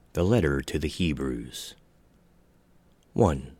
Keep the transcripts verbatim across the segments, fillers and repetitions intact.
The Letter to the Hebrews. one.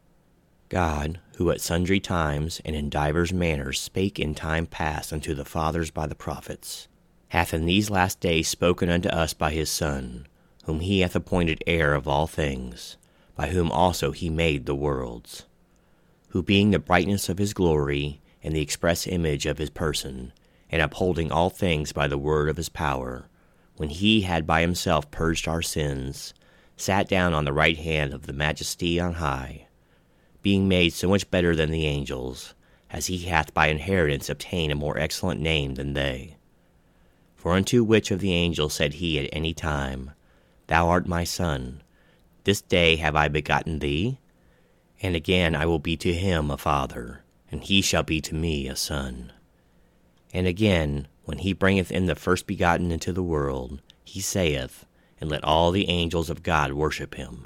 God, who at sundry times and in divers manners spake in time past unto the fathers by the prophets, hath in these last days spoken unto us by his Son, whom he hath appointed heir of all things, by whom also he made the worlds, who being the brightness of his glory and the express image of his person, and upholding all things by the word of his power, when he had by himself purged our sins, sat down on the right hand of the Majesty on high, being made so much better than the angels, as he hath by inheritance obtained a more excellent name than they. For unto which of the angels said he at any time, Thou art my Son, this day have I begotten thee? And again, I will be to him a father, and he shall be to me a son. And again, when he bringeth in the first begotten into the world, he saith, And let all the angels of God worship him.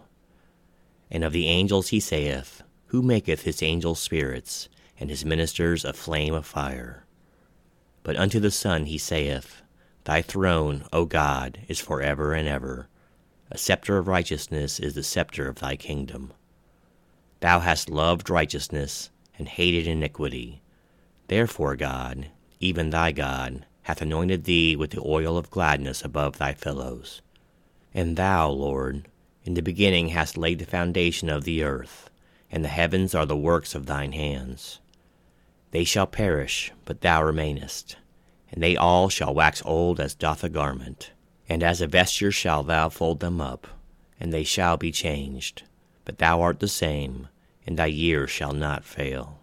And of the angels he saith, Who maketh his angels spirits, and his ministers a flame of fire? But unto the Son he saith, Thy throne, O God, is for ever and ever. A scepter of righteousness is the scepter of thy kingdom. Thou hast loved righteousness, and hated iniquity. Therefore God, even thy God, hath anointed thee with the oil of gladness above thy fellows. And thou, Lord, in the beginning hast laid the foundation of the earth, and the heavens are the works of thine hands. They shall perish, but thou remainest, and they all shall wax old as doth a garment. And as a vesture shalt thou fold them up, and they shall be changed. But thou art the same, and thy years shall not fail.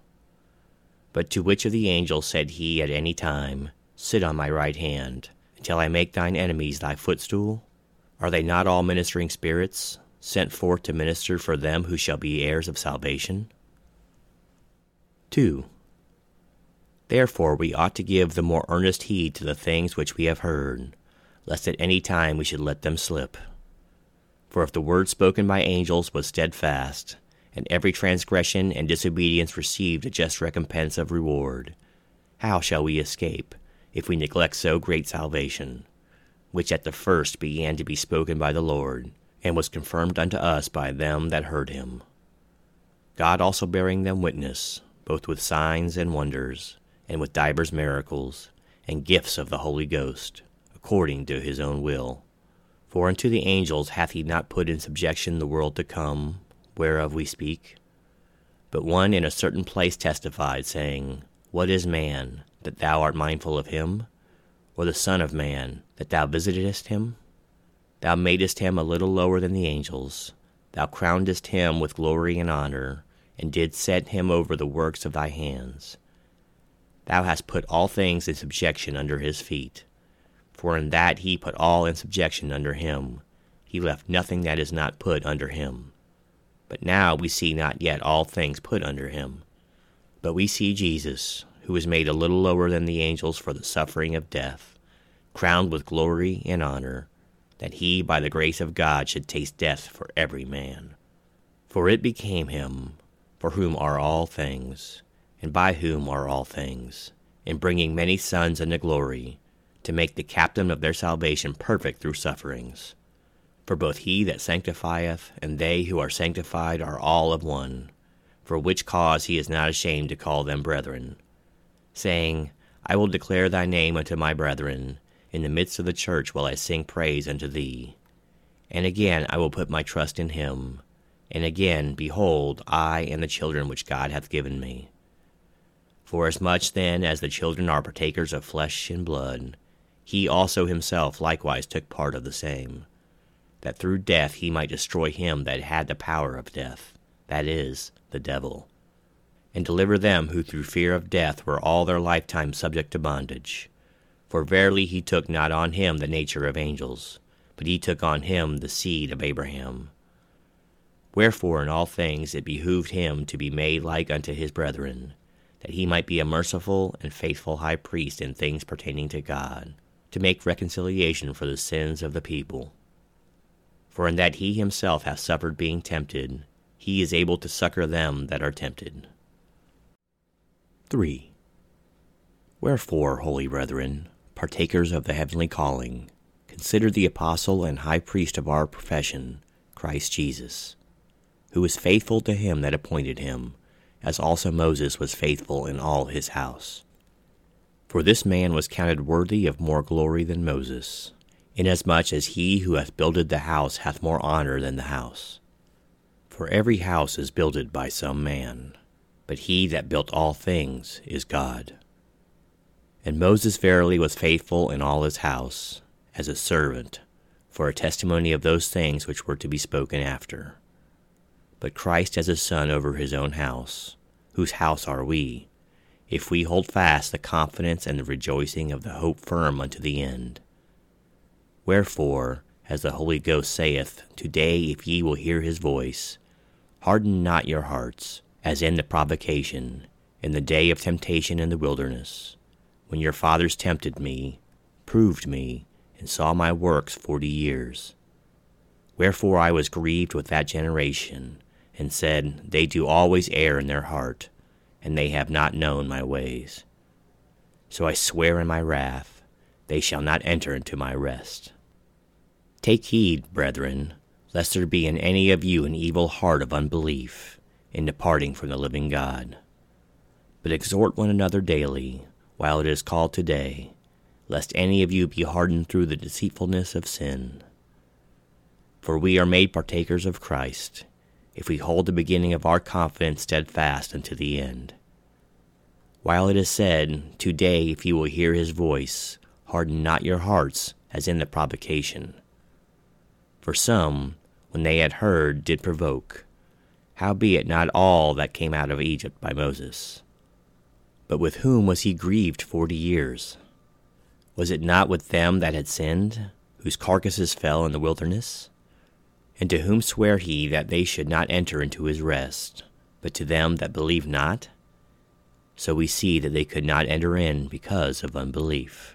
But to which of the angels said he at any time, Sit on my right hand, until I make thine enemies thy footstool? Are they not all ministering spirits, sent forth to minister for them who shall be heirs of salvation? two. Therefore we ought to give the more earnest heed to the things which we have heard, lest at any time we should let them slip. For if the word spoken by angels was steadfast, and every transgression and disobedience received a just recompense of reward, how shall we escape, if we neglect so great salvation, which at the first began to be spoken by the Lord, and was confirmed unto us by them that heard him? God also bearing them witness, both with signs and wonders, and with divers miracles, and gifts of the Holy Ghost, according to his own will. For unto the angels hath he not put in subjection the world to come, whereof we speak? But one in a certain place testified, saying, What is man, that thou art mindful of him? Or the Son of man, that thou visitest him? Thou madest him a little lower than the angels. Thou crownedest him with glory and honor, and didst set him over the works of thy hands. Thou hast put all things in subjection under his feet. For in that he put all in subjection under him, he left nothing that is not put under him. But now we see not yet all things put under him. But we see Jesus, who was made a little lower than the angels for the suffering of death, crowned with glory and honor, that he by the grace of God should taste death for every man. For it became him, for whom are all things, and by whom are all things, in bringing many sons unto glory, to make the captain of their salvation perfect through sufferings. For both he that sanctifieth and they who are sanctified are all of one, for which cause he is not ashamed to call them brethren, saying, I will declare thy name unto my brethren, in the midst of the church will I sing praise unto thee. And again I will put my trust in him, and again, behold, I and the children which God hath given me. Forasmuch then as the children are partakers of flesh and blood, he also himself likewise took part of the same, that through death he might destroy him that had the power of death, that is, the devil, and deliver them who through fear of death were all their lifetime subject to bondage. For verily he took not on him the nature of angels, but he took on him the seed of Abraham. Wherefore in all things it behooved him to be made like unto his brethren, that he might be a merciful and faithful high priest in things pertaining to God, to make reconciliation for the sins of the people. For in that he himself hath suffered being tempted, he is able to succor them that are tempted. three. Wherefore, holy brethren, partakers of the heavenly calling, consider the apostle and high priest of our profession, Christ Jesus, who was faithful to him that appointed him, as also Moses was faithful in all his house. For this man was counted worthy of more glory than Moses, inasmuch as he who hath builded the house hath more honor than the house. For every house is builded by some man, but he that built all things is God. And Moses verily was faithful in all his house, as a servant, for a testimony of those things which were to be spoken after. But Christ as a son over his own house, whose house are we, if we hold fast the confidence and the rejoicing of the hope firm unto the end. Wherefore, as the Holy Ghost saith, Today if ye will hear his voice, harden not your hearts, as in the provocation, in the day of temptation in the wilderness, when your fathers tempted me, proved me, and saw my works forty years. Wherefore I was grieved with that generation, and said, They do always err in their heart, and they have not known my ways. So I swear in my wrath, they shall not enter into my rest. Take heed, brethren, lest there be in any of you an evil heart of unbelief, in departing from the living God. But exhort one another daily, while it is called today, lest any of you be hardened through the deceitfulness of sin. For we are made partakers of Christ, if we hold the beginning of our confidence steadfast unto the end. While it is said, Today if you will hear his voice, harden not your hearts, as in the provocation. For some, when they had heard, did provoke, howbeit not all that came out of Egypt by Moses. But with whom was he grieved forty years? Was it not with them that had sinned, whose carcasses fell in the wilderness? And to whom sware he that they should not enter into his rest, but to them that believed not? So we see that they could not enter in because of unbelief.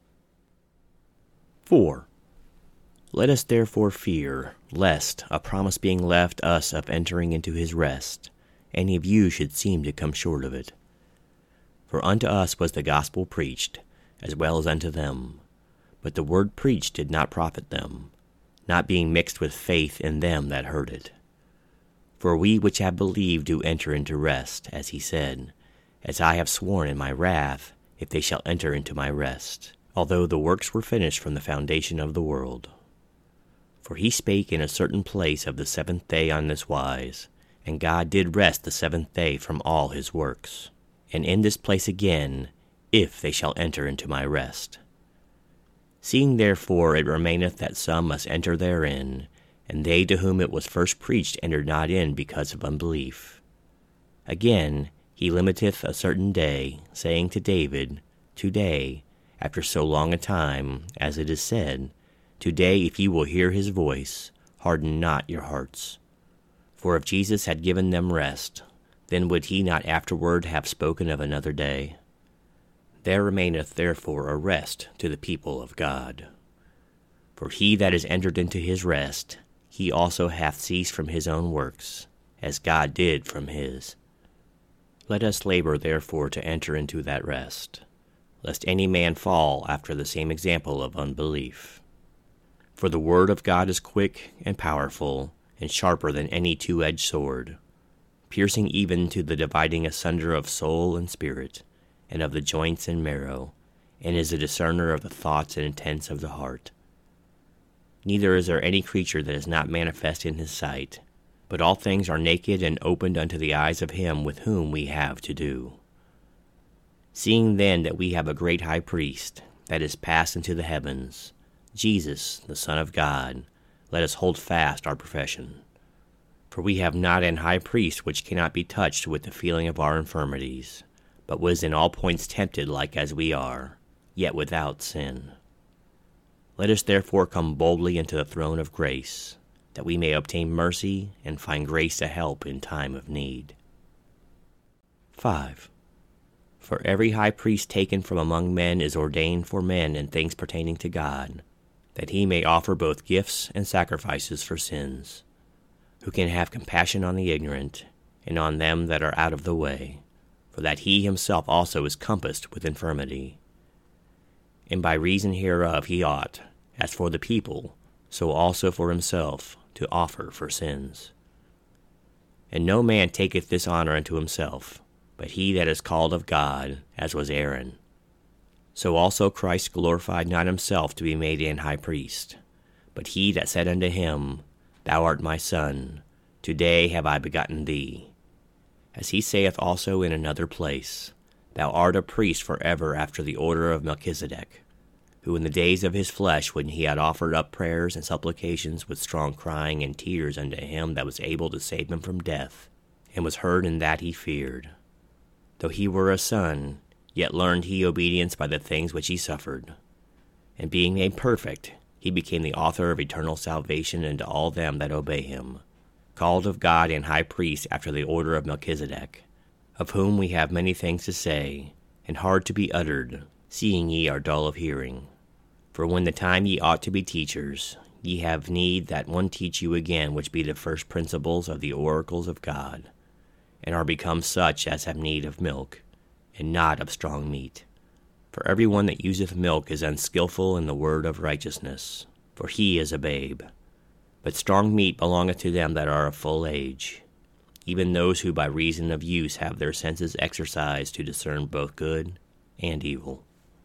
four. Let us therefore fear, lest, a promise being left us of entering into his rest, any of you should seem to come short of it. For unto us was the gospel preached, as well as unto them. But the word preached did not profit them, not being mixed with faith in them that heard it. For we which have believed do enter into rest, as he said, As I have sworn in my wrath, if they shall enter into my rest, although the works were finished from the foundation of the world. For he spake in a certain place of the seventh day on this wise, and God did rest the seventh day from all his works. And in this place again, if they shall enter into my rest. Seeing therefore it remaineth that some must enter therein, and they to whom it was first preached entered not in because of unbelief. Again, he limiteth a certain day, saying to David, Today, after so long a time, as it is said, Today if ye will hear his voice, harden not your hearts. For if Jesus had given them rest, then would he not afterward have spoken of another day? There remaineth therefore a rest to the people of God. For he that is entered into his rest, he also hath ceased from his own works, as God did from his. Let us labor therefore to enter into that rest, lest any man fall after the same example of unbelief. For the word of God is quick and powerful, and sharper than any two-edged sword, piercing even to the dividing asunder of soul and spirit, and of the joints and marrow, and is a discerner of the thoughts and intents of the heart. Neither is there any creature that is not manifest in his sight, but all things are naked and opened unto the eyes of him with whom we have to do. Seeing then that we have a great high priest, that is passed into the heavens, Jesus, the Son of God, let us hold fast our profession. For we have not an high priest which cannot be touched with the feeling of our infirmities, but was in all points tempted like as we are, yet without sin. Let us therefore come boldly into the throne of grace, that we may obtain mercy and find grace to help in time of need. five. For every high priest taken from among men is ordained for men in things pertaining to God, that he may offer both gifts and sacrifices for sins, who can have compassion on the ignorant, and on them that are out of the way, for that he himself also is compassed with infirmity. And by reason hereof he ought, as for the people, so also for himself, to offer for sins. And no man taketh this honor unto himself, but he that is called of God, as was Aaron. So also Christ glorified not himself to be made an high priest, but he that said unto him, Thou art my Son, today have I begotten thee. As he saith also in another place, Thou art a priest forever after the order of Melchizedek, who in the days of his flesh, when he had offered up prayers and supplications with strong crying and tears unto him that was able to save him from death, and was heard in that he feared. Though he were a son, yet learned he obedience by the things which he suffered. And being made perfect, he became the author of eternal salvation unto all them that obey him, called of God and high priest after the order of Melchizedek, of whom we have many things to say, and hard to be uttered, seeing ye are dull of hearing. For when the time ye ought to be teachers, ye have need that one teach you again which be the first principles of the oracles of God, and are become such as have need of milk, and not of strong meat. For every one that useth milk is unskilful in the word of righteousness, for he is a babe. But strong meat belongeth to them that are of full age, even those who by reason of use have their senses exercised to discern both good and evil.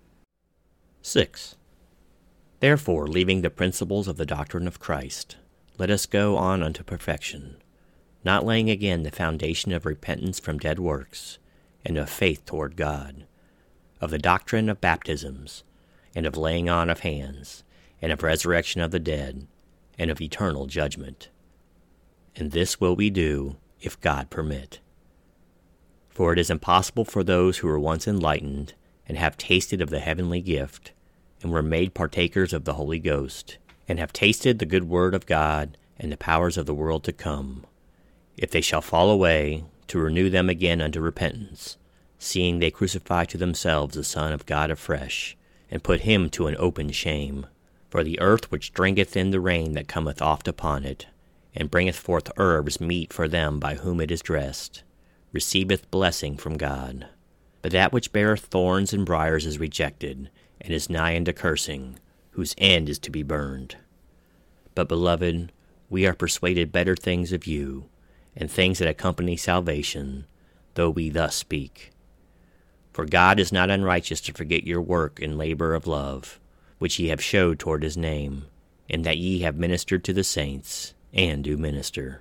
six. Therefore, leaving the principles of the doctrine of Christ, let us go on unto perfection, not laying again the foundation of repentance from dead works, and of faith toward God, of the doctrine of baptisms, and of laying on of hands, and of resurrection of the dead, and of eternal judgment. And this will we do, if God permit. For it is impossible for those who were once enlightened, and have tasted of the heavenly gift, and were made partakers of the Holy Ghost, and have tasted the good word of God and the powers of the world to come, if they shall fall away, to renew them again unto repentance, seeing they crucify to themselves the Son of God afresh, and put him to an open shame. For the earth which drinketh in the rain that cometh oft upon it, and bringeth forth herbs meet for them by whom it is dressed, receiveth blessing from God. But that which beareth thorns and briars is rejected, and is nigh unto cursing, whose end is to be burned. But, beloved, we are persuaded better things of you, and things that accompany salvation, though we thus speak. For God is not unrighteous to forget your work and labor of love, which ye have showed toward his name, and that ye have ministered to the saints, and do minister.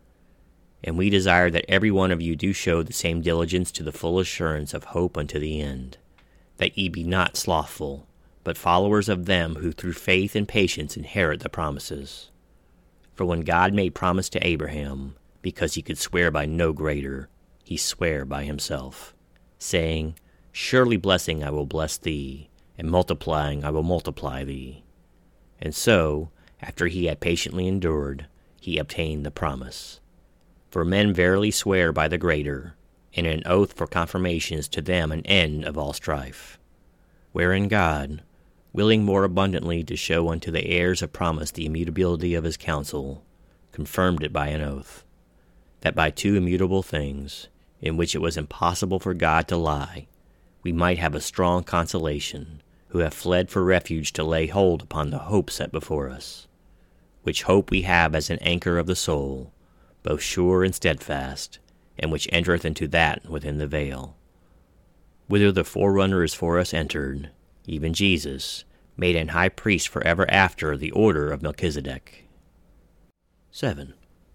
And we desire that every one of you do show the same diligence to the full assurance of hope unto the end, that ye be not slothful, but followers of them who through faith and patience inherit the promises. For when God made promise to Abraham, because he could swear by no greater, he sware by himself, saying, Surely blessing I will bless thee, and multiplying I will multiply thee. And so, after he had patiently endured, he obtained the promise. For men verily swear by the greater, and an oath for confirmation is to them an end of all strife. Wherein God, willing more abundantly to show unto the heirs of promise the immutability of his counsel, confirmed it by an oath, that by two immutable things, in which it was impossible for God to lie, we might have a strong consolation, who have fled for refuge to lay hold upon the hope set before us, which hope we have as an anchor of the soul, both sure and steadfast, and which entereth into that within the veil, whither the forerunner is for us entered, even Jesus, made an high priest forever after the order of Melchizedek. seven.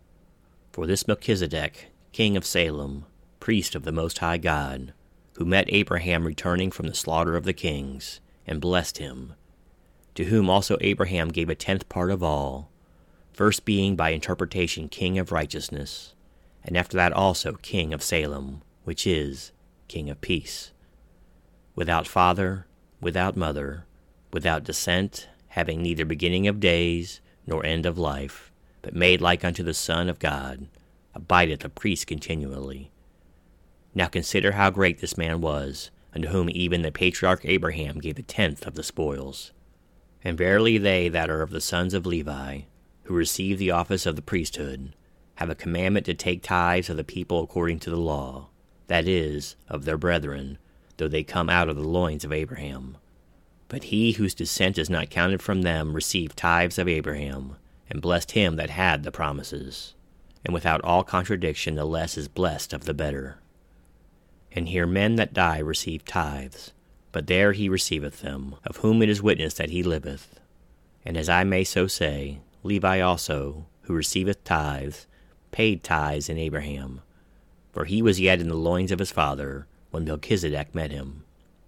For this Melchizedek, king of Salem, priest of the Most High God, who met Abraham returning from the slaughter of the kings, and blessed him, to whom also Abraham gave a tenth part of all, first being by interpretation king of righteousness, and after that also king of Salem, which is king of peace, without father, without mother, without descent, having neither beginning of days, nor end of life, but made like unto the Son of God, abideth a priest continually. Now consider how great this man was, unto whom even the patriarch Abraham gave a tenth of the spoils. And verily they that are of the sons of Levi, who receive the office of the priesthood, have a commandment to take tithes of the people according to the law, that is, of their brethren, though they come out of the loins of Abraham. But he whose descent is not counted from them received tithes of Abraham, and blessed him that had the promises. And without all contradiction the less is blessed of the better. And here men that die receive tithes, but there he receiveth them, of whom it is witnessed that he liveth. And as I may so say, Levi also, who receiveth tithes, paid tithes in Abraham, for he was yet in the loins of his father, when Melchizedek met him.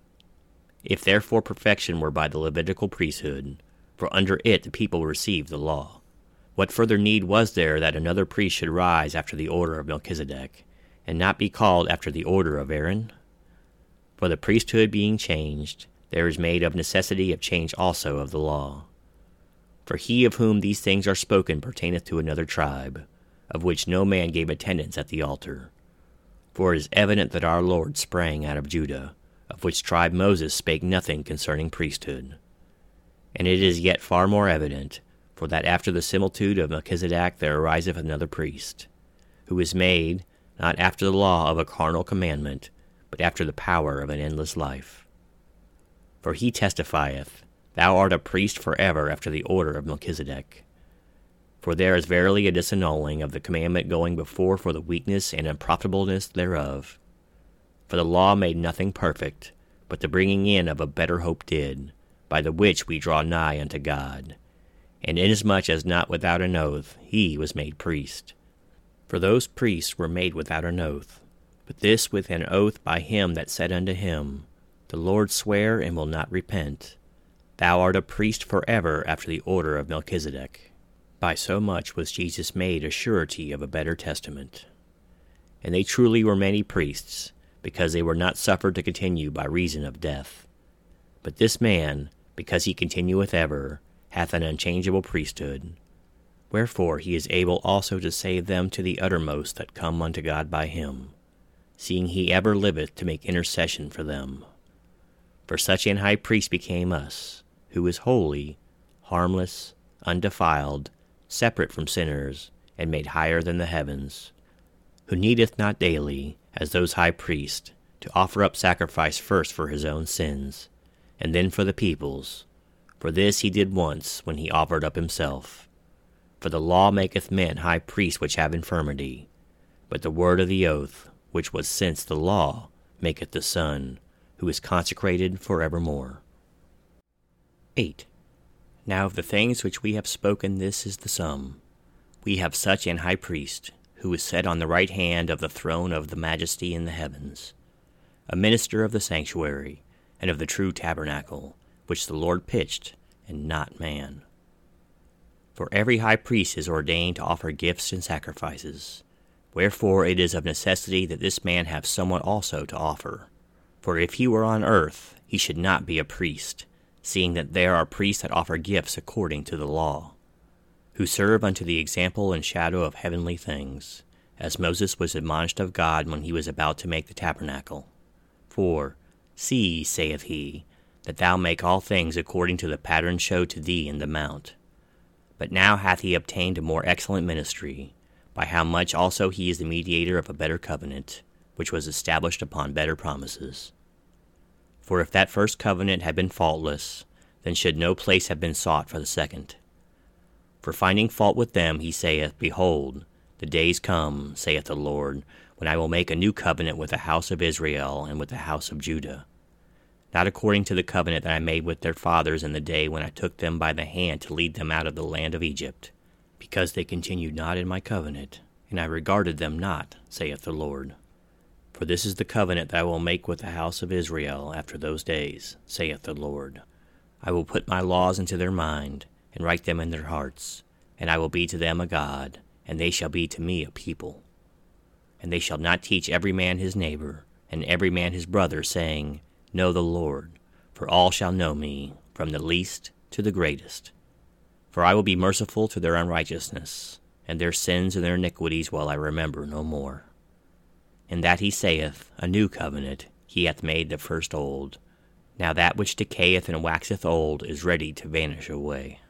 If therefore perfection were by the Levitical priesthood, for under it the people received the law, what further need was there that another priest should rise after the order of Melchizedek, and not be called after the order of Aaron? For the priesthood being changed, there is made of necessity a change also of the law. For he of whom these things are spoken pertaineth to another tribe, of which no man gave attendance at the altar. For it is evident that our Lord sprang out of Judah, of which tribe Moses spake nothing concerning priesthood. And it is yet far more evident, for that after the similitude of Melchizedek there ariseth another priest, who is made, not after the law of a carnal commandment, but after the power of an endless life. For he testifieth, Thou art a priest forever after the order of Melchizedek. For there is verily a disannulling of the commandment going before for the weakness and unprofitableness thereof. For the law made nothing perfect, but the bringing in of a better hope did, by the which we draw nigh unto God. And inasmuch as not without an oath he was made priest. For those priests were made without an oath, but this with an oath by him that said unto him, The Lord sware and will not repent. Thou art a priest forever after the order of Melchizedek. By so much was Jesus made a surety of a better testament. And they truly were many priests, because they were not suffered to continue by reason of death. But this man, because he continueth ever, hath an unchangeable priesthood. Wherefore he is able also to save them to the uttermost that come unto God by him, seeing he ever liveth to make intercession for them. For such an high priest became us, who is holy, harmless, undefiled, separate from sinners, and made higher than the heavens, who needeth not daily, as those high priests, to offer up sacrifice first for his own sins, and then for the people's. For this he did once, when he offered up himself. For the law maketh men high priests which have infirmity, but the word of the oath, which was since the law, maketh the Son, who is consecrated for evermore. eight. Now of the things which we have spoken this is the sum. We have such an high priest, who is set on the right hand of the throne of the majesty in the heavens, a minister of the sanctuary, and of the true tabernacle, which the Lord pitched, and not man. For every high priest is ordained to offer gifts and sacrifices, wherefore it is of necessity that this man have somewhat also to offer. For if he were on earth, he should not be a priest, seeing that there are priests that offer gifts according to the law, who serve unto the example and shadow of heavenly things, as Moses was admonished of God when he was about to make the tabernacle. For, See, saith he, that thou make all things according to the pattern showed to thee in the mount. But now hath he obtained a more excellent ministry, by how much also he is the mediator of a better covenant, which was established upon better promises. For if that first covenant had been faultless, then should no place have been sought for the second. For finding fault with them, he saith, Behold, the days come, saith the Lord, when I will make a new covenant with the house of Israel and with the house of Judah, not according to the covenant that I made with their fathers in the day when I took them by the hand to lead them out of the land of Egypt, because they continued not in my covenant, and I regarded them not, saith the Lord. For this is the covenant that I will make with the house of Israel after those days, saith the Lord. I will put my laws into their mind, and write them in their hearts, and I will be to them a God, and they shall be to me a people. And they shall not teach every man his neighbor, and every man his brother, saying, Know the Lord, for all shall know me, from the least to the greatest. For I will be merciful to their unrighteousness, and their sins and their iniquities will I remember no more. In that he saith, A new covenant he hath made the first old. Now that which decayeth and waxeth old is ready to vanish away.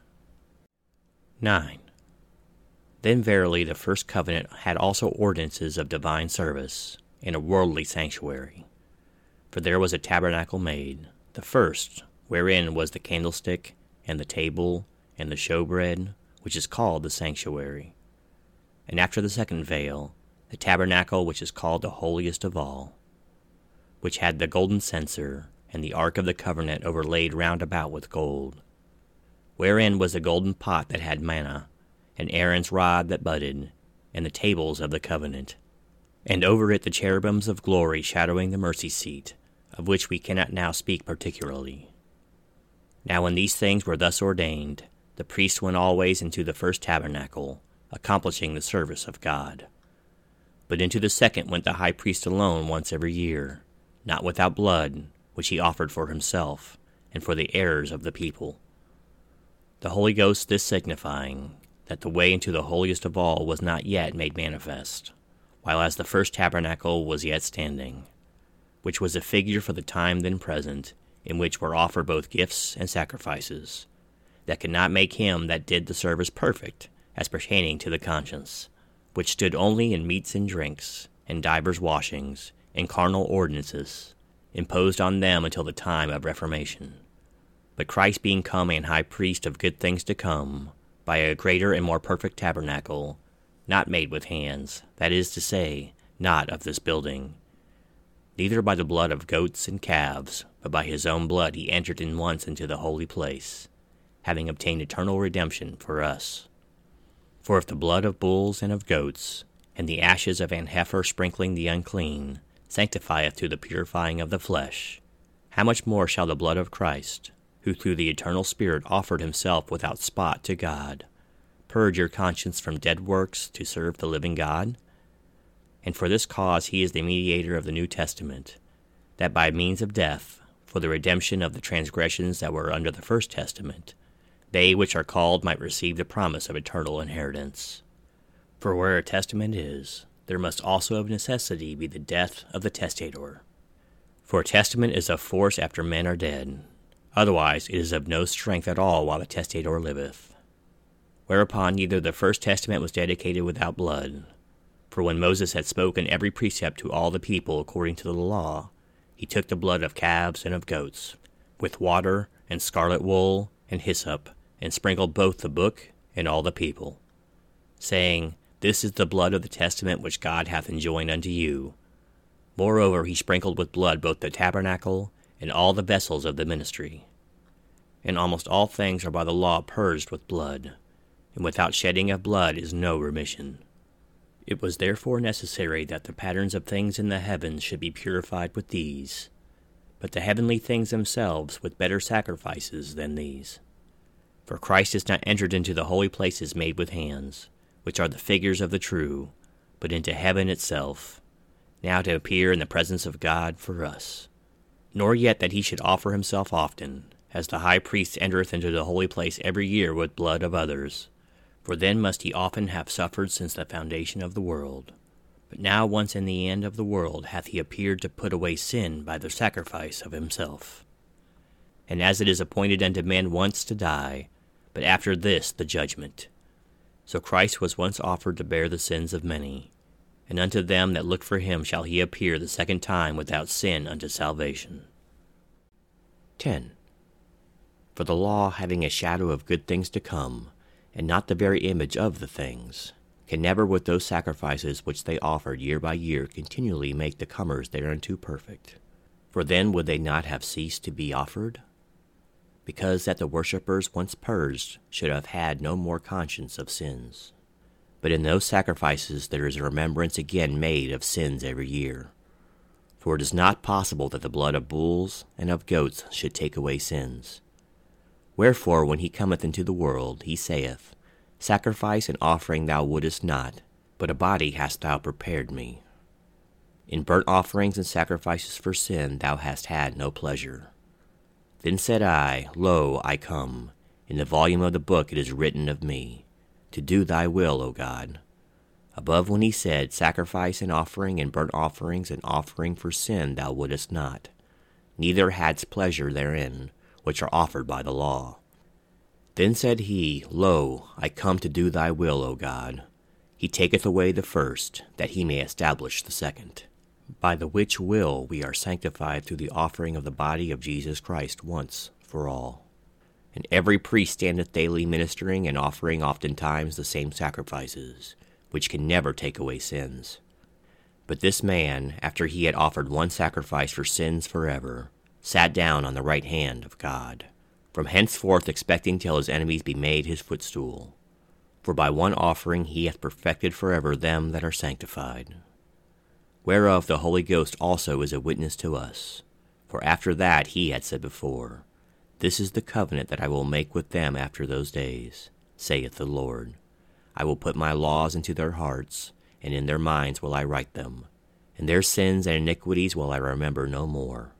nine. Then verily the first covenant had also ordinances of divine service, and a worldly sanctuary. For there was a tabernacle made, the first, wherein was the candlestick, and the table, and the showbread, which is called the sanctuary. And after the second veil, the tabernacle which is called the holiest of all, which had the golden censer, and the ark of the covenant overlaid round about with gold, wherein was the golden pot that had manna, and Aaron's rod that budded, and the tables of the covenant, and over it the cherubims of glory shadowing the mercy seat, of which we cannot now speak particularly. Now when these things were thus ordained, the priest went always into the first tabernacle, accomplishing the service of God. But into the second went the high priest alone once every year, not without blood, which he offered for himself, and for the errors of the people. The Holy Ghost this signifying, that the way into the holiest of all was not yet made manifest, while as the first tabernacle was yet standing, which was a figure for the time then present, in which were offered both gifts and sacrifices, that could not make him that did the service perfect, as pertaining to the conscience, which stood only in meats and drinks, and divers washings, and carnal ordinances, imposed on them until the time of Reformation. But Christ being come an high priest of good things to come, by a greater and more perfect tabernacle, not made with hands, that is to say, not of this building, neither by the blood of goats and calves, but by his own blood he entered in once into the holy place, having obtained eternal redemption for us. For if the blood of bulls and of goats, and the ashes of an heifer sprinkling the unclean, sanctifieth to the purifying of the flesh, how much more shall the blood of Christ, who through the eternal Spirit offered himself without spot to God, purge your conscience from dead works to serve the living God? And for this cause he is the mediator of the New Testament, that by means of death, for the redemption of the transgressions that were under the first testament, they which are called might receive the promise of eternal inheritance. For where a testament is, there must also of necessity be the death of the testator. For a testament is of force after men are dead, otherwise it is of no strength at all while the testator liveth. Whereupon neither the first testament was dedicated without blood. For when Moses had spoken every precept to all the people according to the law, he took the blood of calves and of goats, with water and scarlet wool and hyssop, and sprinkled both the book and all the people, saying, This is the blood of the testament which God hath enjoined unto you. Moreover he sprinkled with blood both the tabernacle and all the vessels of the ministry. And almost all things are by the law purged with blood, and without shedding of blood is no remission. It was therefore necessary that the patterns of things in the heavens should be purified with these, but the heavenly things themselves with better sacrifices than these. For Christ is not entered into the holy places made with hands, which are the figures of the true, but into heaven itself, now to appear in the presence of God for us. Nor yet that he should offer himself often, as the high priest entereth into the holy place every year with blood of others, for then must he often have suffered since the foundation of the world. But now once in the end of the world hath he appeared to put away sin by the sacrifice of himself. And as it is appointed unto men once to die, but after this the judgment, so Christ was once offered to bear the sins of many, and unto them that look for him shall he appear the second time without sin unto salvation. ten. For the law, having a shadow of good things to come, and not the very image of the things, can never with those sacrifices which they offered year by year continually make the comers thereunto perfect. For then would they not have ceased to be offered? Because that the worshippers once purged should have had no more conscience of sins. But in those sacrifices there is a remembrance again made of sins every year. For it is not possible that the blood of bulls and of goats should take away sins. Wherefore when he cometh into the world, he saith, Sacrifice and offering thou wouldest not, but a body hast thou prepared me. In burnt offerings and sacrifices for sin thou hast had no pleasure. Then said I, Lo, I come. In the volume of the book it is written of me, to do thy will, O God. Above when he said, Sacrifice and offering and burnt offerings and offering for sin thou wouldest not, neither hadst pleasure therein, which are offered by the law. Then said he, Lo, I come to do thy will, O God. He taketh away the first, that he may establish the second. By the which will we are sanctified through the offering of the body of Jesus Christ once for all. And every priest standeth daily ministering and offering oftentimes the same sacrifices, which can never take away sins. But this man, after he had offered one sacrifice for sins forever, sat down on the right hand of God, from henceforth expecting till his enemies be made his footstool. For by one offering he hath perfected forever them that are sanctified. Whereof the Holy Ghost also is a witness to us. For after that he had said before, This is the covenant that I will make with them after those days, saith the Lord. I will put my laws into their hearts, and in their minds will I write them, and their sins and iniquities will I remember no more.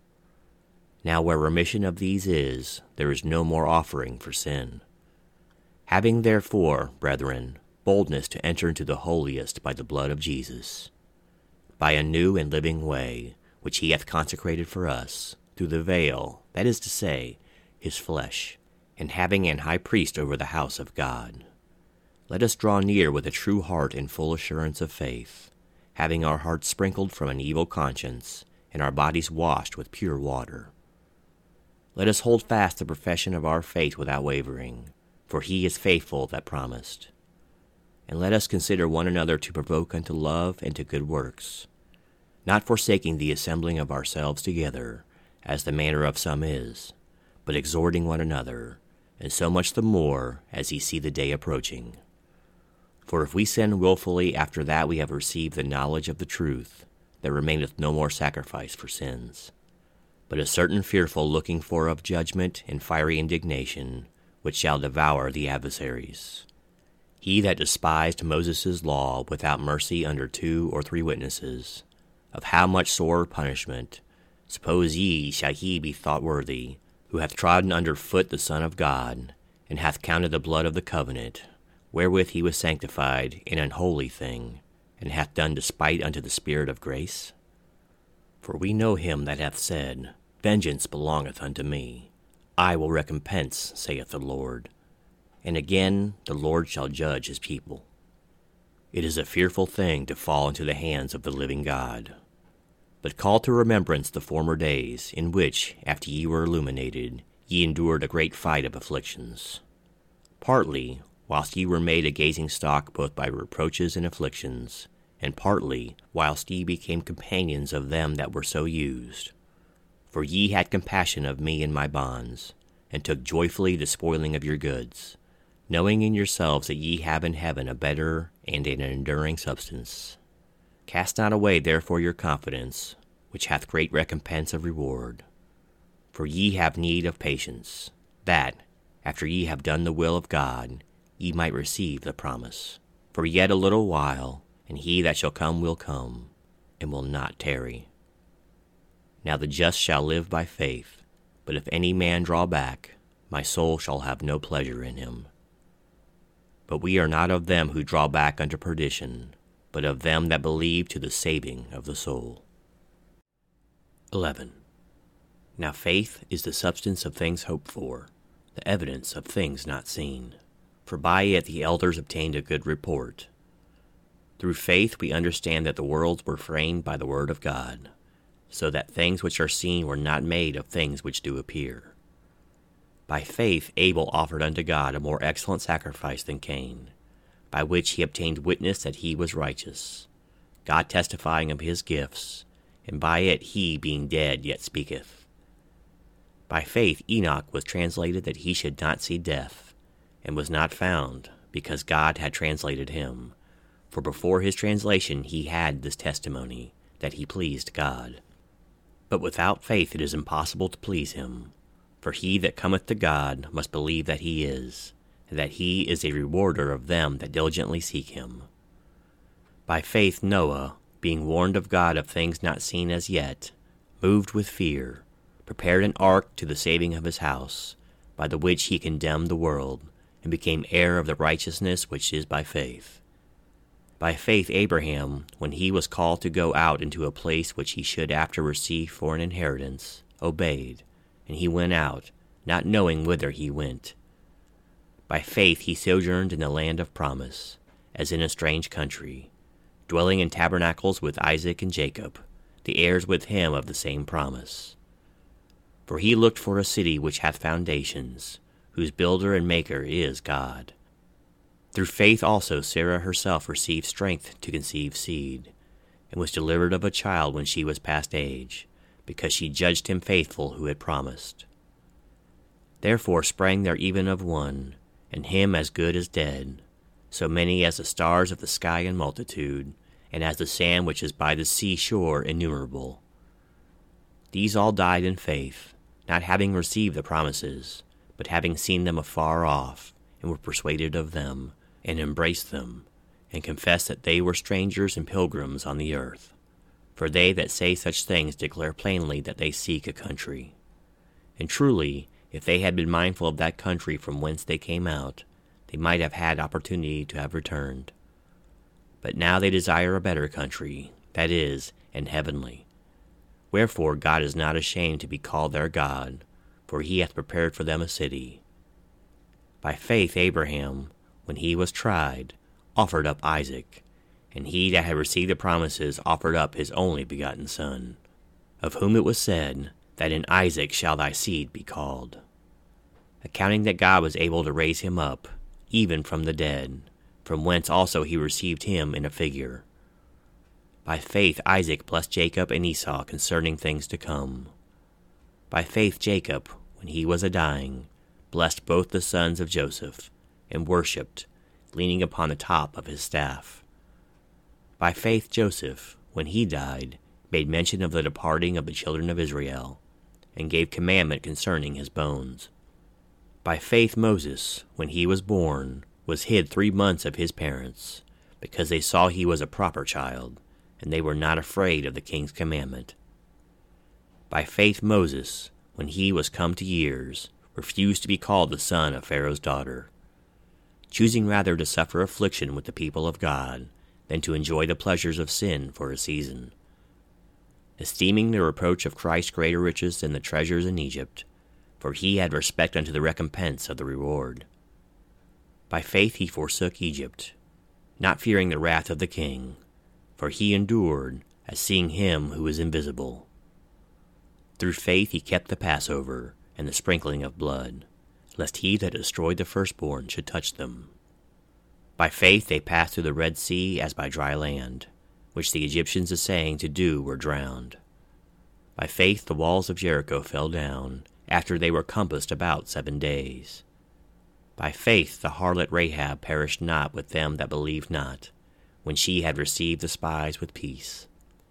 Now where remission of these is, there is no more offering for sin. Having therefore, brethren, boldness to enter into the holiest by the blood of Jesus, by a new and living way, which he hath consecrated for us, through the veil, that is to say, his flesh, and having an high priest over the house of God. Let us draw near with a true heart and full assurance of faith, having our hearts sprinkled from an evil conscience, and our bodies washed with pure water. Let us hold fast the profession of our faith without wavering, for he is faithful that promised. And let us consider one another to provoke unto love and to good works, not forsaking the assembling of ourselves together, as the manner of some is, but exhorting one another, and so much the more as ye see the day approaching. For if we sin wilfully after that we have received the knowledge of the truth, there remaineth no more sacrifice for sins, but a certain fearful looking for of judgment and fiery indignation, which shall devour the adversaries. He that despised Moses' law without mercy under two or three witnesses, of how much sore punishment, suppose ye shall he be thought worthy, who hath trodden under foot the Son of God, and hath counted the blood of the covenant, wherewith he was sanctified, an unholy thing, and hath done despite unto the Spirit of grace? For we know him that hath said, Vengeance belongeth unto me, I will recompense, saith the Lord. And again, the Lord shall judge his people. It is a fearful thing to fall into the hands of the living God. But call to remembrance the former days, in which, after ye were illuminated, ye endured a great fight of afflictions. Partly, whilst ye were made a gazing stock both by reproaches and afflictions, and partly, whilst ye became companions of them that were so used. For ye had compassion of me in my bonds, and took joyfully the spoiling of your goods, knowing in yourselves that ye have in heaven a better and an enduring substance. Cast not away therefore your confidence, which hath great recompense of reward. For ye have need of patience, that, after ye have done the will of God, ye might receive the promise. For yet a little while, and he that shall come will come, and will not tarry. Now the just shall live by faith, but if any man draw back, my soul shall have no pleasure in him. But we are not of them who draw back unto perdition, but of them that believe to the saving of the soul. eleven. Now faith is the substance of things hoped for, the evidence of things not seen. For by it the elders obtained a good report. Through faith we understand that the worlds were framed by the word of God, so that things which are seen were not made of things which do appear. By faith Abel offered unto God a more excellent sacrifice than Cain, by which he obtained witness that he was righteous, God testifying of his gifts, and by it he, being dead, yet speaketh. By faith Enoch was translated that he should not see death, and was not found, because God had translated him. For before his translation he had this testimony, that he pleased God. But without faith it is impossible to please him. For he that cometh to God must believe that he is, and that he is a rewarder of them that diligently seek him. By faith Noah, being warned of God of things not seen as yet, moved with fear, prepared an ark to the saving of his house, by the which he condemned the world, and became heir of the righteousness which is by faith. By faith Abraham, when he was called to go out into a place which he should after receive for an inheritance, obeyed, and he went out, not knowing whither he went. By faith he sojourned in the land of promise, as in a strange country, dwelling in tabernacles with Isaac and Jacob, the heirs with him of the same promise. For he looked for a city which hath foundations, whose builder and maker is God. Through faith also Sarah herself received strength to conceive seed, and was delivered of a child when she was past age, because she judged him faithful who had promised. Therefore sprang there even of one, and him as good as dead, so many as the stars of the sky in multitude, and as the sand which is by the sea shore innumerable. These all died in faith, not having received the promises, but having seen them afar off, and were persuaded of them, and embraced them, and confessed that they were strangers and pilgrims on the earth. For they that say such things declare plainly that they seek a country. And truly, if they had been mindful of that country from whence they came out, they might have had opportunity to have returned. But now they desire a better country, that is, an heavenly. Wherefore God is not ashamed to be called their God, for he hath prepared for them a city. By faith Abraham, when he was tried, offered up Isaac, and he that had received the promises offered up his only begotten son, of whom it was said, that in Isaac shall thy seed be called. Accounting that God was able to raise him up, even from the dead, from whence also he received him in a figure. By faith Isaac blessed Jacob and Esau concerning things to come. By faith Jacob, when he was a dying, blessed both the sons of Joseph, and worshipped, leaning upon the top of his staff. By faith Joseph, when he died, made mention of the departing of the children of Israel, and gave commandment concerning his bones. By faith Moses, when he was born, was hid three months of his parents, because they saw he was a proper child, and they were not afraid of the king's commandment. By faith Moses, when he was come to years, refused to be called the son of Pharaoh's daughter, choosing rather to suffer affliction with the people of God than to enjoy the pleasures of sin for a season, esteeming the reproach of Christ greater riches than the treasures in Egypt, for he had respect unto the recompense of the reward. By faith he forsook Egypt, not fearing the wrath of the king, for he endured, as seeing him who is invisible. Through faith he kept the Passover, and the sprinkling of blood, lest he that destroyed the firstborn should touch them. By faith they passed through the Red Sea as by dry land, which the Egyptians assaying to do were drowned. By faith the walls of Jericho fell down, after they were compassed about seven days. By faith the harlot Rahab perished not with them that believed not, when she had received the spies with peace.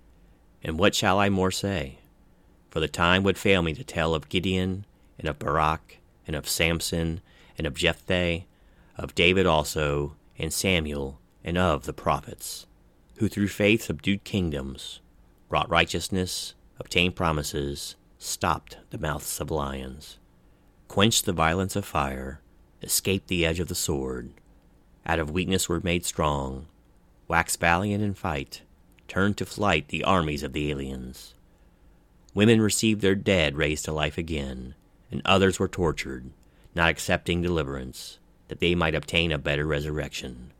And what shall I more say? For the time would fail me to tell of Gideon, and of Barak, and of Samson, and of Jephthah, of David also, and Samuel, and of the prophets, who through faith subdued kingdoms, wrought righteousness, obtained promises, stopped the mouths of lions, quenched the violence of fire, escaped the edge of the sword, out of weakness were made strong, waxed valiant in fight, turned to flight the armies of the aliens. Women received their dead raised to life again, and others were tortured, not accepting deliverance, that they might obtain a better resurrection.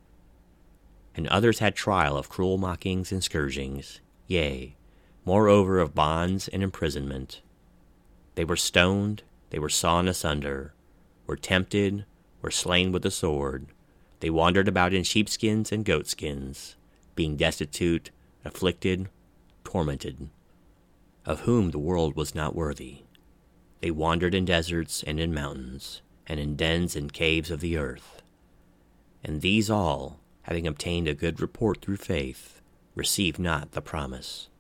And others had trial of cruel mockings and scourgings, yea, moreover of bonds and imprisonment. They were stoned, they were sawn asunder, were tempted, were slain with the sword. They wandered about in sheepskins and goatskins, being destitute, afflicted, tormented, of whom the world was not worthy. They wandered in deserts and in mountains, and in dens and caves of the earth. And these all, having obtained a good report through faith, received not the promise.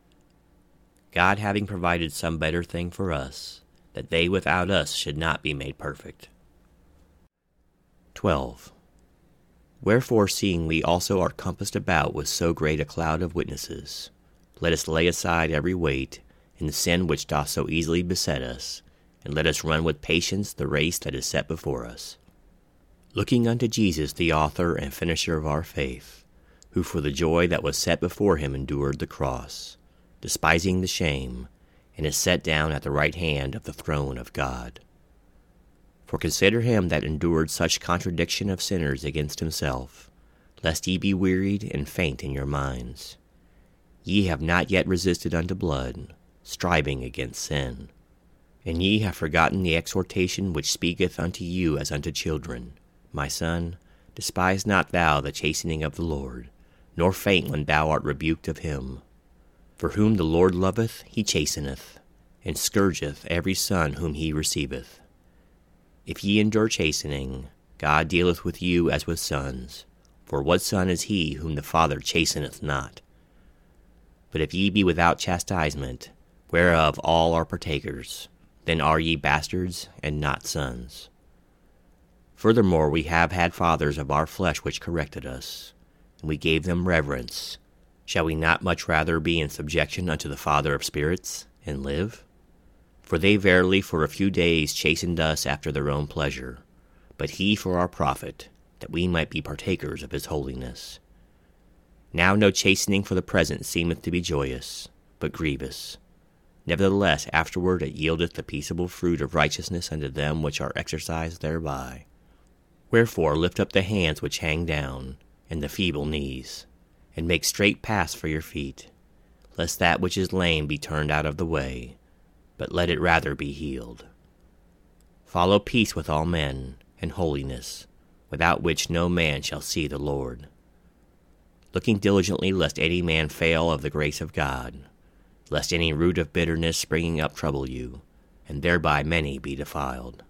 God having provided some better thing for us, that they without us should not be made perfect. twelve. Wherefore, seeing we also are compassed about with so great a cloud of witnesses, let us lay aside every weight, and the sin which doth so easily beset us, and let us run with patience the race that is set before us, looking unto Jesus the author and finisher of our faith, who for the joy that was set before him endured the cross, despising the shame, and is set down at the right hand of the throne of God. For consider him that endured such contradiction of sinners against himself, lest ye be wearied and faint in your minds. Ye have not yet resisted unto blood, striving against sin. And ye have forgotten the exhortation which speaketh unto you as unto children. My son, despise not thou the chastening of the Lord, nor faint when thou art rebuked of him. For whom the Lord loveth, he chasteneth, and scourgeth every son whom he receiveth. If ye endure chastening, God dealeth with you as with sons. For what son is he whom the Father chasteneth not? But if ye be without chastisement, whereof all are partakers, then are ye bastards and not sons. Furthermore, we have had fathers of our flesh which corrected us, and we gave them reverence. Shall we not much rather be in subjection unto the Father of spirits, and live? For they verily for a few days chastened us after their own pleasure, but he for our profit, that we might be partakers of his holiness. Now no chastening for the present seemeth to be joyous, but grievous. Nevertheless afterward it yieldeth the peaceable fruit of righteousness unto them which are exercised thereby. Wherefore lift up the hands which hang down, and the feeble knees, and make straight paths for your feet, lest that which is lame be turned out of the way, but let it rather be healed. Follow peace with all men, and holiness, without which no man shall see the Lord. Looking diligently lest any man fail of the grace of God, lest any root of bitterness springing up trouble you, and thereby many be defiled.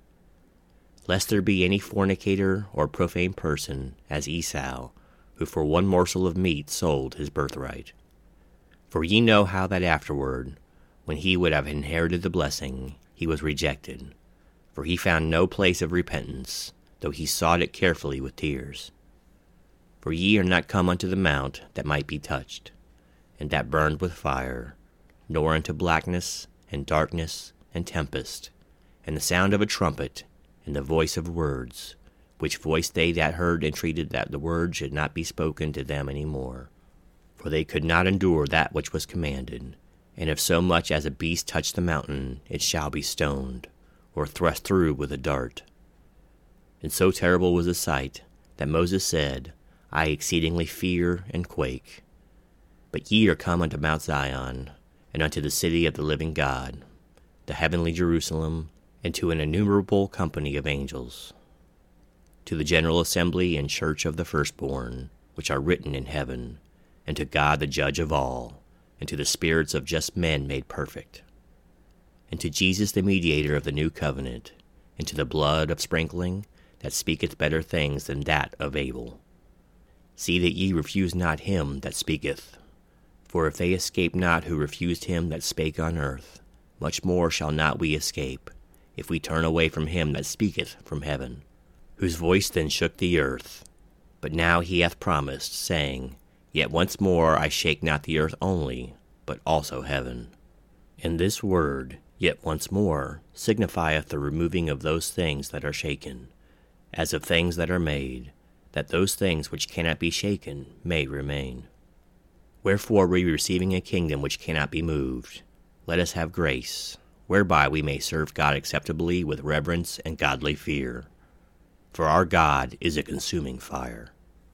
Lest there be any fornicator or profane person, as Esau, who for one morsel of meat sold his birthright. For ye know how that afterward, when he would have inherited the blessing, he was rejected, for he found no place of repentance, though he sought it carefully with tears. For ye are not come unto the mount that might be touched, and that burned with fire, nor unto blackness, and darkness, and tempest, and the sound of a trumpet, and the voice of words, which voice they that heard entreated that the word should not be spoken to them any more. For they could not endure that which was commanded, and if so much as a beast touch the mountain, it shall be stoned, or thrust through with a dart. And so terrible was the sight, that Moses said, I exceedingly fear and quake. But ye are come unto Mount Zion, and unto the city of the living God, the heavenly Jerusalem, and to an innumerable company of angels, to the general assembly and church of the firstborn, which are written in heaven, and to God the judge of all, and to the spirits of just men made perfect, and to Jesus the mediator of the new covenant, and to the blood of sprinkling, that speaketh better things than that of Abel. See that ye refuse not him that speaketh. For if they escape not who refused him that spake on earth, much more shall not we escape, if we turn away from him that speaketh from heaven, whose voice then shook the earth. But now he hath promised, saying, Yet once more I shake not the earth only, but also heaven. And this word, yet once more, signifieth the removing of those things that are shaken, as of things that are made, that those things which cannot be shaken may remain. Wherefore we receiving a kingdom which cannot be moved, let us have grace, whereby we may serve God acceptably with reverence and godly fear. For our God is a consuming fire.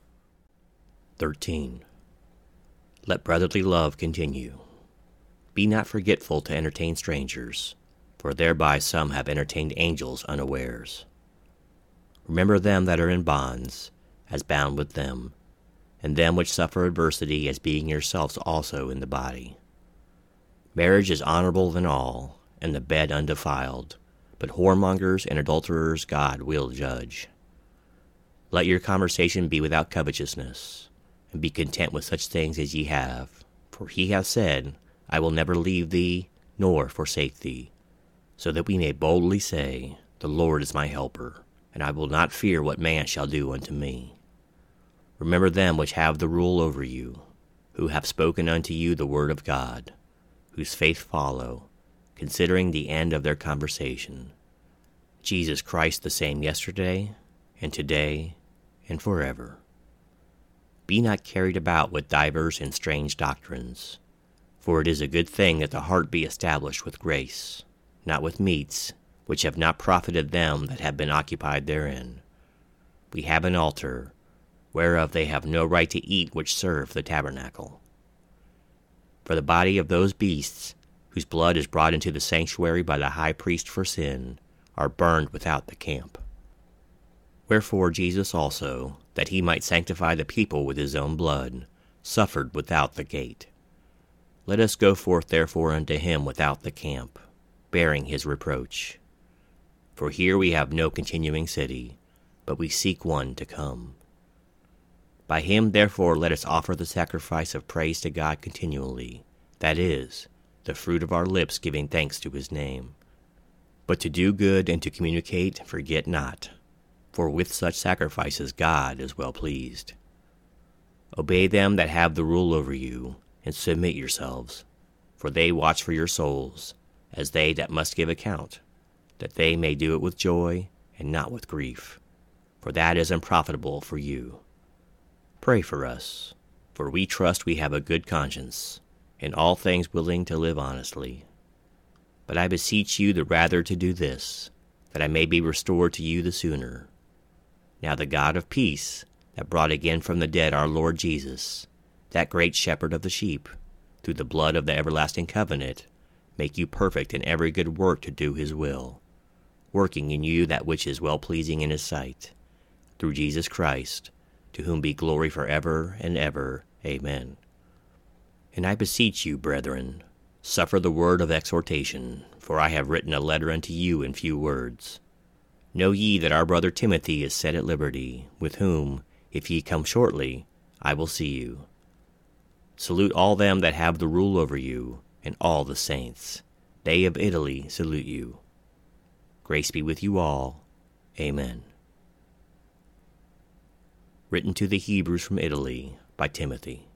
thirteen. Let brotherly love continue. Be not forgetful to entertain strangers, for thereby some have entertained angels unawares. Remember them that are in bonds, as bound with them, and them which suffer adversity, as being yourselves also in the body. Marriage is honorable than all, and the bed undefiled, but whoremongers and adulterers God will judge. Let your conversation be without covetousness, and be content with such things as ye have. For he hath said, I will never leave thee, nor forsake thee, so that we may boldly say, The Lord is my helper, and I will not fear what man shall do unto me. Remember them which have the rule over you, who have spoken unto you the word of God, whose faith follow, considering the end of their conversation. Jesus Christ the same yesterday, and today, and forever. Be not carried about with divers and strange doctrines, for it is a good thing that the heart be established with grace, not with meats, which have not profited them that have been occupied therein. We have an altar, whereof they have no right to eat which serve the tabernacle. For the body of those beasts, whose blood is brought into the sanctuary by the high priest for sin, are burned without the camp. Wherefore Jesus also, that he might sanctify the people with his own blood, suffered without the gate. Let us go forth therefore unto him without the camp, bearing his reproach. For here we have no continuing city, but we seek one to come. By him therefore let us offer the sacrifice of praise to God continually, that is, the fruit of our lips giving thanks to his name. But to do good and to communicate forget not, for with such sacrifices God is well pleased. Obey them that have the rule over you, and submit yourselves, for they watch for your souls, as they that must give account, that they may do it with joy and not with grief, for that is unprofitable for you. Pray for us, for we trust we have a good conscience, in all things willing to live honestly. But I beseech you the rather to do this, that I may be restored to you the sooner. Now the God of peace, that brought again from the dead our Lord Jesus, that great shepherd of the sheep, through the blood of the everlasting covenant, make you perfect in every good work to do his will, working in you that which is well-pleasing in his sight, through Jesus Christ, to whom be glory forever and ever. Amen. And I beseech you, brethren, suffer the word of exhortation, for I have written a letter unto you in few words. Know ye that our brother Timothy is set at liberty, with whom, if ye come shortly, I will see you. Salute all them that have the rule over you, and all the saints. They of Italy salute you. Grace be with you all. Amen. Written to the Hebrews from Italy by Timothy.